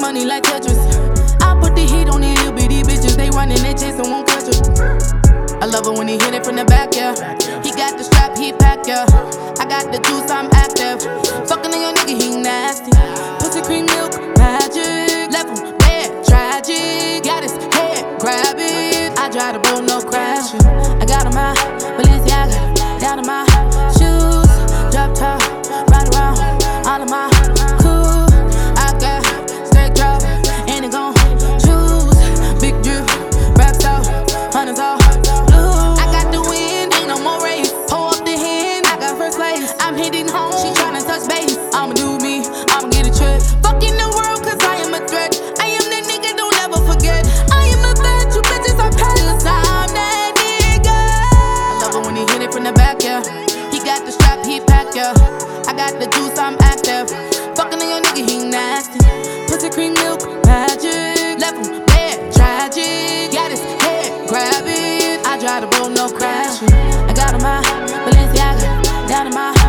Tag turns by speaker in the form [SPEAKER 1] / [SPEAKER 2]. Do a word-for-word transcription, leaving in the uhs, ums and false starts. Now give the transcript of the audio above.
[SPEAKER 1] money like Tetris. I put the heat on these little bitty bitches. They running, they chasing, won't catch it. I love it when he hit it from the back, yeah. He got the strap, he pack, yeah. I got the juice, I'm active. Fucking on your nigga, he nasty. Pussy cream milk, magic. Left him dead, tragic. Got his head, grab it. I drive the boat, no crashing. I got him out, Balenciaga, down to my shoes. Drop top, ride around, all of my cool. I got straight drop, and it gon' choose. Big drip, racks out, hundreds off. I'm hitting home, she tryna touch base. I'ma do me, I'ma get a trip. Fucking the world, cause I am a threat. I am that nigga, don't ever forget. I am the bad, you bitches are pet. Cause I'm that nigga. I love it when he hit it from the back, yeah. He got the strap, he pack, yeah. I got the juice, I'm active. Fucking on your nigga, he nasty. Pussy cream milk, magic. Left him dead, tragic. Got his head, grab it. I drive the boat, no crashing. I got him out, Balenciaga, down to my